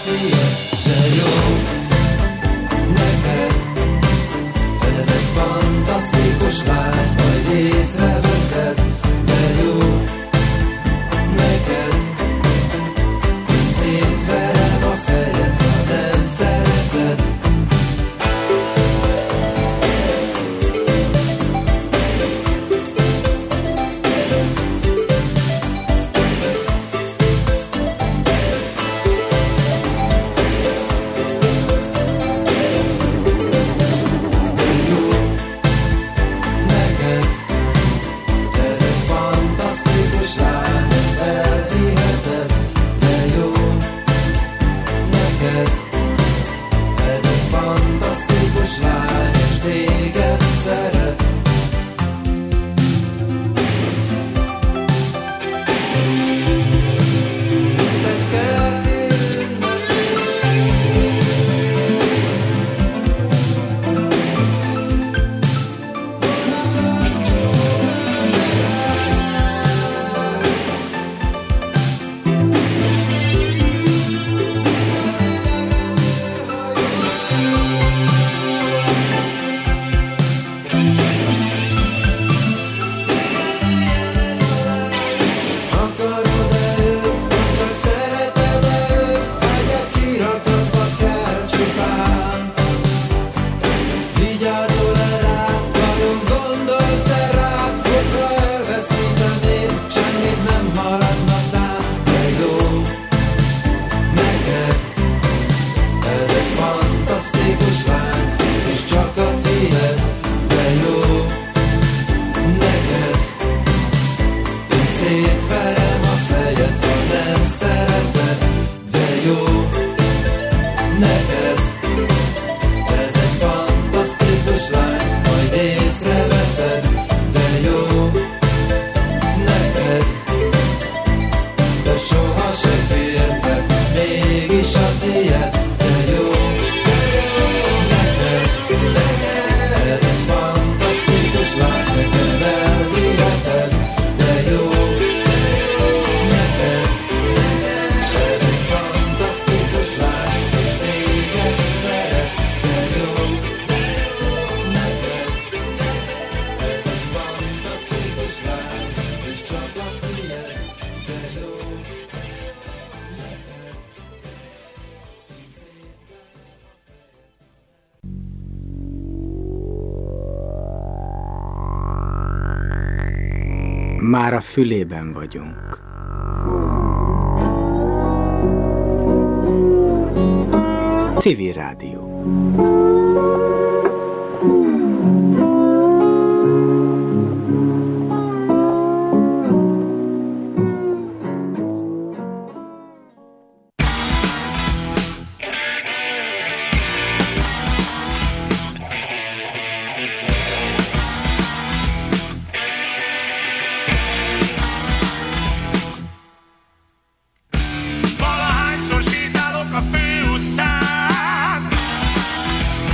Már a fülében vagyunk. Civil Rádió. Valahányszor sétálok a főutcán,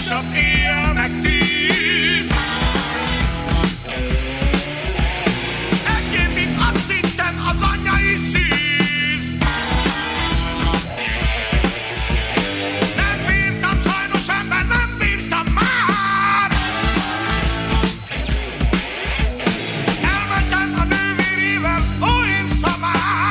gyorsabb éjjel meg 10. Egy évig azt hittem az anyai szíz. Nem bírtam, sajnos ember, nem bírtam már. Elmentem a nővérével, olyan szamár.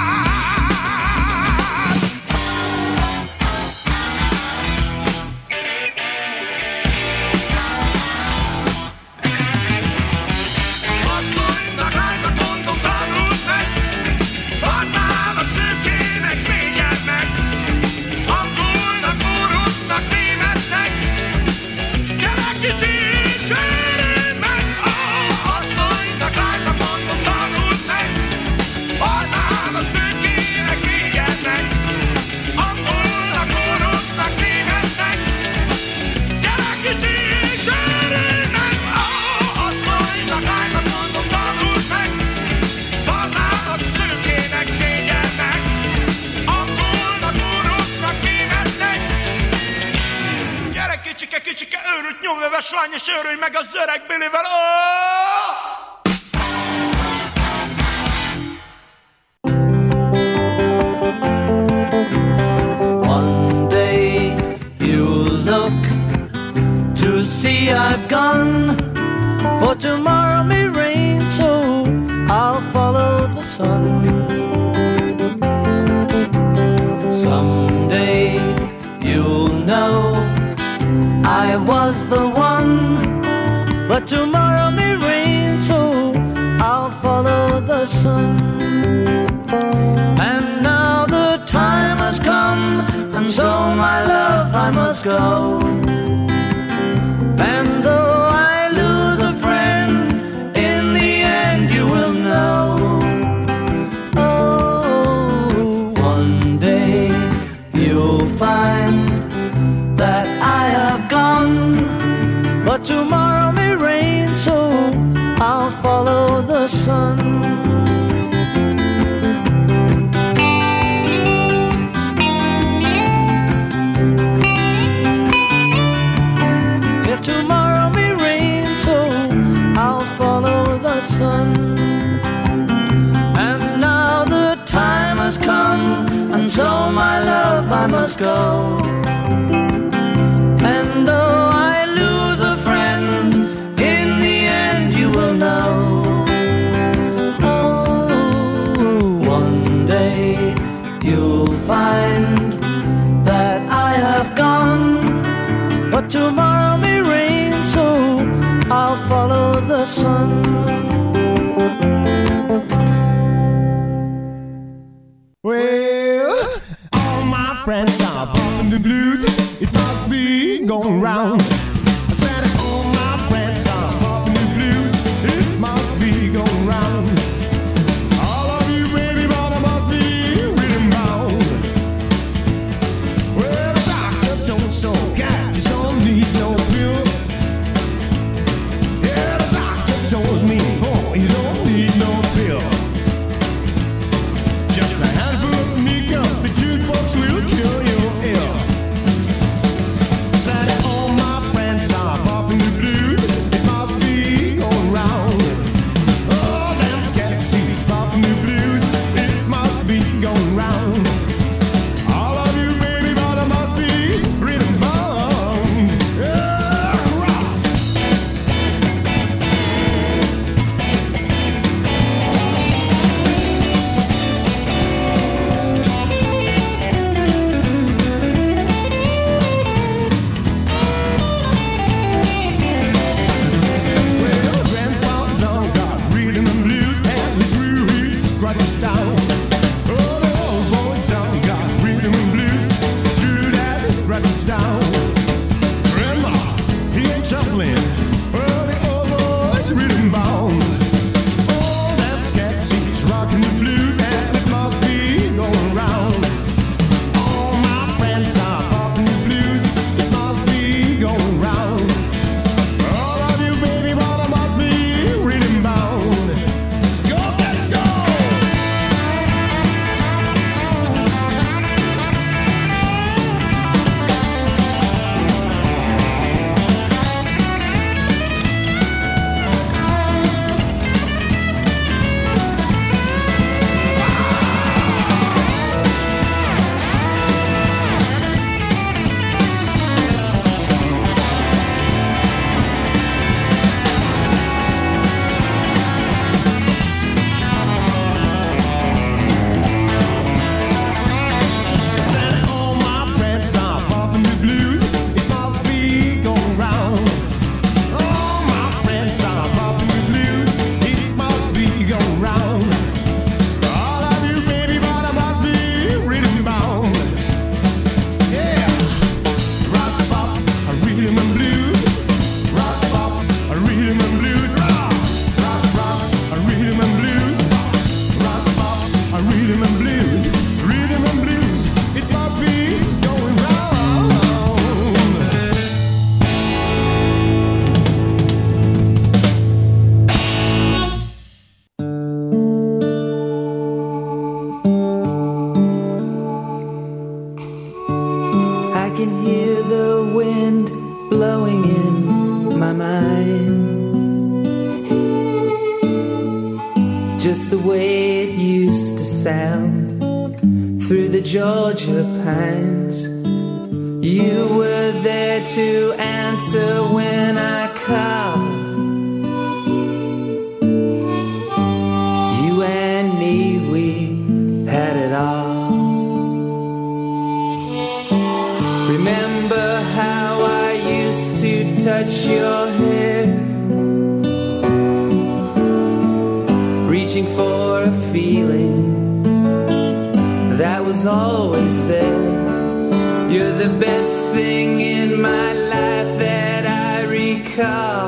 Asszonynak, lánynak mondom, tanult meg, barnának, szőkének, négernek, angolnak, orosznak, németnek, gyere kicsi, sörülj meg! Asszonynak, lánynak mondom, tanult meg, barnának, szőkének, négernek, angolnak, orosznak, németnek, gyere kicsi, sörülj meg! Asszonynak, lánynak mondom, tanult meg, barnának, szőkének, négernek, angolnak, orosznak, németnek. Gyere kicsike, kicsike, őrült nyomleves lány, és őrülj meg az öreg Billyvel. One day you'll look to see I've gone, for tomorrow may rain, so I'll follow the sun. Someday you'll know I was the one, but tomorrow may rain, so I'll follow the sun. And now the time has come, and so my love I must go. And though I lose a friend, in the end you will know. Oh, one day you'll find that I have gone, but tomorrow may rain, so I'll follow the sun. Yeah, tomorrow may rain, so I'll follow the sun. And now the time has come, and so my love I must go. And though I lose a friend, in the end you will know. Oh, one day you'll find that I have gone, but tomorrow may rain, so I'll follow the sun. Well, all my friends are bumping the blues. It must be going round. I said all my friends are bumping the blues. It must be going round. All of you baby mama must be rhythm bound. Well, the doctor told so cat you don't need no pill. Yeah, the doctor told me, oh, you don't need no pill. Just a handful of Negros, the jukebox will kill you ill. Said all my friends are popping the blues. It must be going round. All them cats is popping the blues. It must be going round. All of you baby mother must be rhythm bound. Yeah, rock. Well, grandpa's on got rhythm and blues, and his roots crutches down. Oh, the old boy's on got rhythm and blues, screw that crutches down. Grandma, he ain't shuffling. Well, the old boy's rhythm bound. All them cats, he's rocking the blues, and it must be going round. All my friends are popping the blues. It must be going round. All of you baby mama must be rhythm bound. Go, let's go! the wind blowing in my mind, just the way it used to sound through the Georgia pines. You were there to answer when I called. You and me, we had it all. Remember how I used to touch your hair, reaching for a feeling that was always there. You're the best thing in my life that I recall.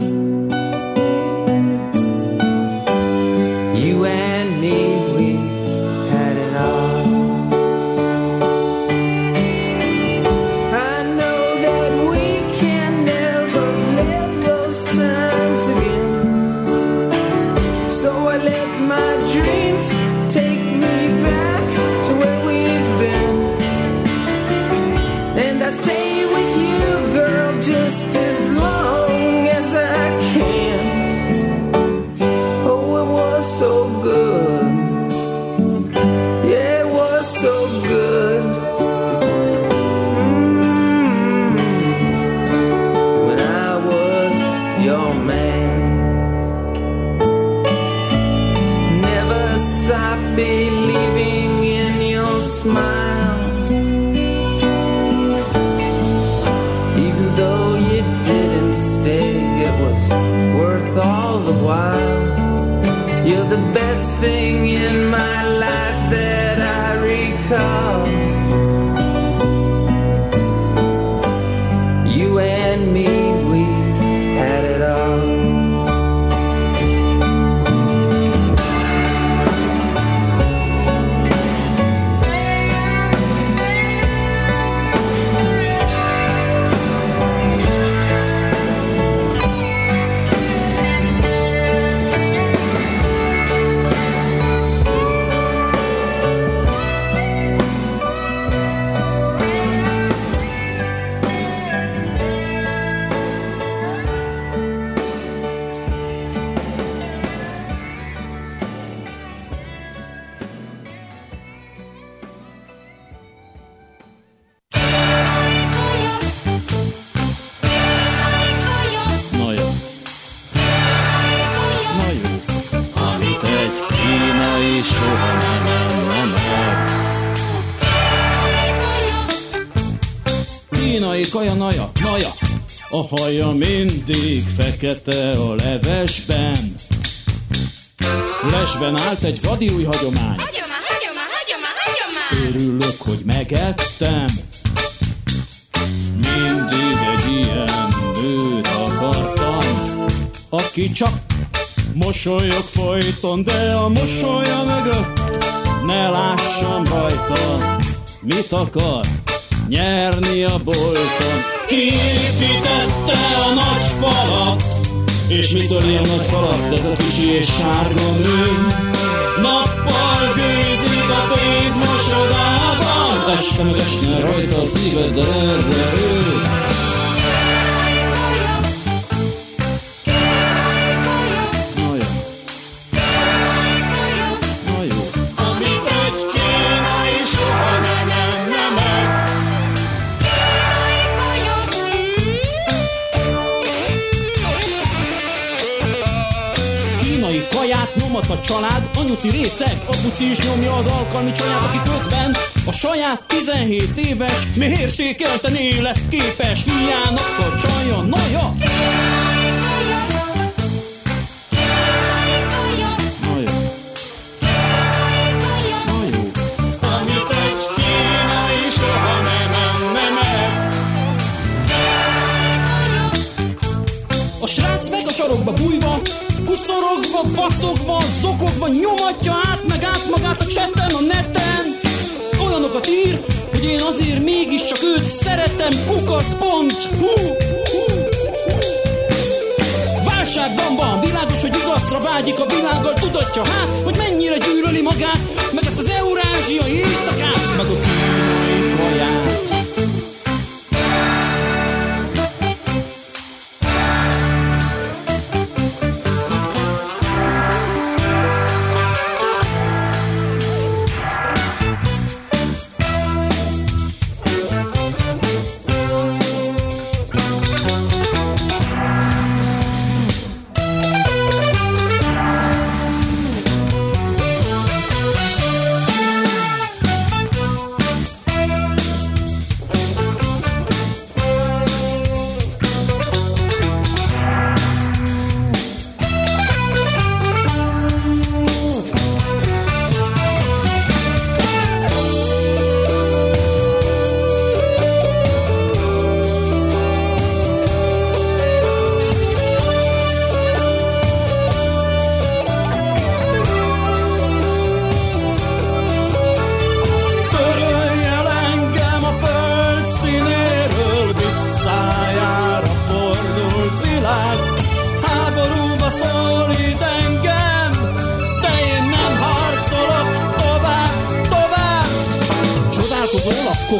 You and me, we had it all. I know that we can never live those times again, so I let my dreams take me back to where we've been. And I stay with you, girl, just as long as I can. Oh, it was so good. Yeah, it was so good. When I was your man. Never stop believing in your smile. It was worth all the while. You're the best thing in my life that I recall. You and me, we had it all. Kaja, naja, a haja mindig fekete a levesben. Lesben állt egy vadi új hagyomány. Örülök, hogy megettem. Mindig egy ilyen nőt akartam, aki csak mosolyog folyton, de a mosolya mögött ne lássam rajta, mit akar nyerni a bolton. Kiépítette a nagy falat, és mitől ilyen nagy falat ez a kicsi és sárga nő? Nappal gőzik a pénzmosodában, este meg esne rajta a szíved, de erre ő. A család, anyuci részeg, apuci is nyomja az alkalmi csaját, aki közben a saját 17 éves, mérsékelten életképes fiának a csaja, naja! Amit egy kínai soha nem enne meg. A srác meg a sarokba bújva, kucorogva, vacogva, zokogva nyomatja át meg át magát a chatten, a neten. Olyanokat ír, hogy én azért mégiscsak őt szeretem, kukac.hu. Válságban van, világos, hogy igazra vágyik a világgal, tudatja hát, hogy mennyire gyűlöli magát, meg ezt az eurázsiai éjszakát, meg a kínai kaját.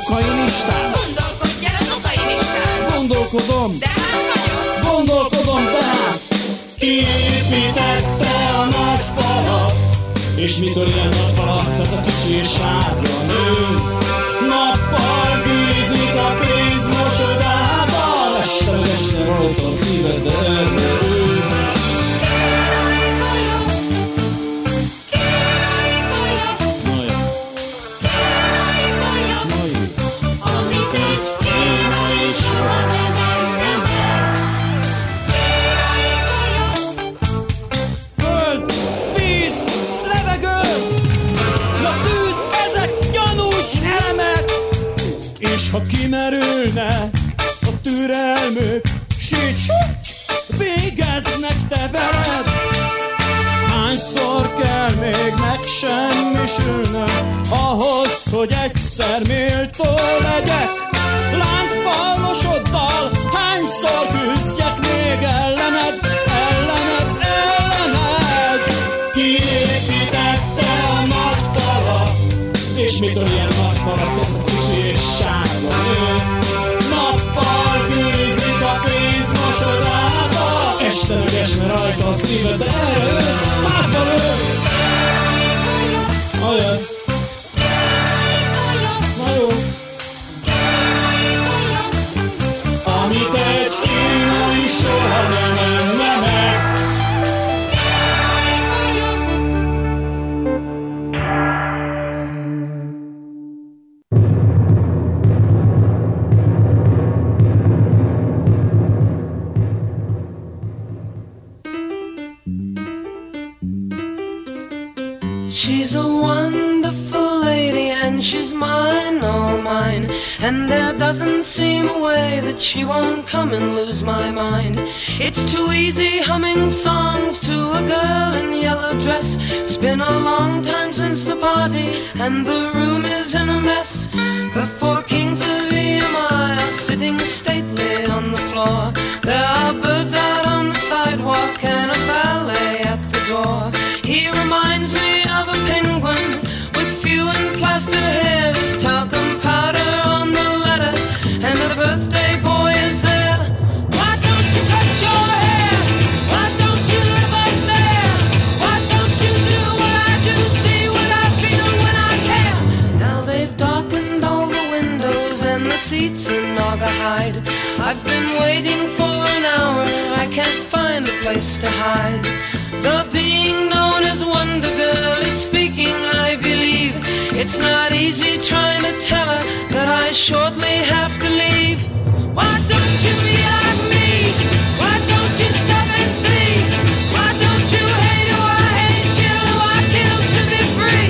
kokainistán. Gondolkodjál az okainistán. Gondolkodom, De hát vagyok. gondolkodom tehát. Kiépítette a nagy falat, és mitől ilyen nagy falat ez a kicsi és sárga nő? Nappal gűzik a pénzmosodával, este rajta a szíved erő. És ha kimerülne a türelmük, síts, végeznek te veled. Hányszor kell még megsemmisülnöm ahhoz, hogy egyszer méltó legyek? Lángpallosoddal hányszor küzdjek még ellened, ellened, ellened? Kiépítette a nagy falat, és mitől ilyen nagy falat ez a kicsi és sárga nő? Nappal gűzik a pénzmosodába, este mögesne rajta a szíved erő. Hátra lő! Ajaj! Na jó! Amit egy kínai soha nem enne meg. She's a wonderful lady and she's mine, all mine. And there doesn't seem a way that she won't come and lose my mind. It's too easy humming songs to a girl in yellow dress. It's been a long time since the party and the room is in a mess. The four kings of EMI are sitting stately on the floor. There are birds out on the sidewalk and a ballet at the door. He reminds me of a penguin with few and plaster hair. There's talcum powder on the letter and the birthday boy is there. Why don't you cut your hair? Why don't you live up there? Why don't you do what I do, see what I feel when I care? Now they've darkened all the windows and the seats in Naugahyde. I've been waiting for an hour, I can't find a place to hide. The being known as Wonder Girl is speaking, I believe. It's not easy trying to tell her that I shortly have to leave. Why don't you be like me? Why don't you stop and see? Why don't you hate who I hate, kill who I kill to be free?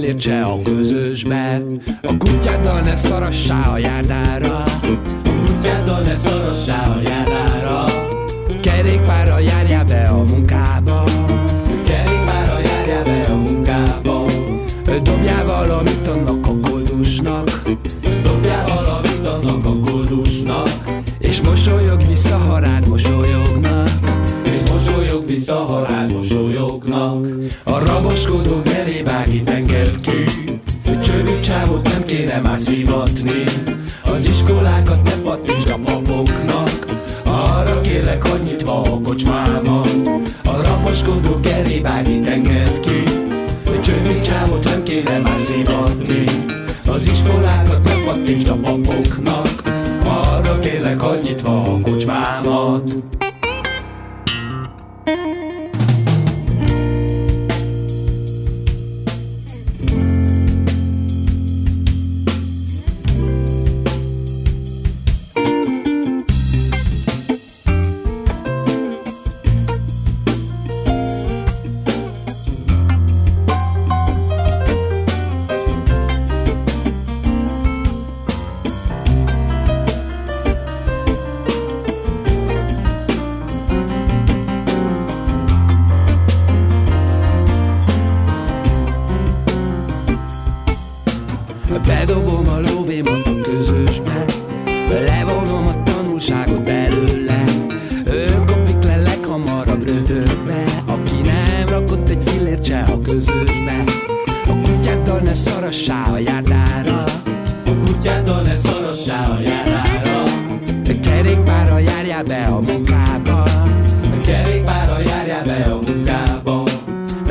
fillércse a közösbe. A kutyáddal ne szarassá a járdára, a kutyáddal ne szarassá a járdára. Kerékpárral járjál be a munkába, kerékpárral járjál be a munkába. Dobjál valamit annak a koldusnak, dobjál valamit annak a koldusnak. És mosolyog vissza, ha rád mosolyognak, és mosolyog vissza, ha rád mosolyognak. A raboskodó gerébágit engedd ki, csövű csávot nem kéne már szivatni. Az iskolákat ne pattintsd a papoknak, arra kérlek, hadd nyitva a kocsmámat. A raboskodó gerébágit engedd ki, csövű csávot nem kéne már szivatni. Az iskolákat ne pattintsd a papoknak, arra kérlek, hadd nyitva a kocsmámat. Bedobom a lóvémat a közösbe, levonom a tanulságot belőle. Ő kopik le leghamarabb röhögve, aki nem rakott egy fillért se a közösbe. A kutyáddal ne szarassá a járdára,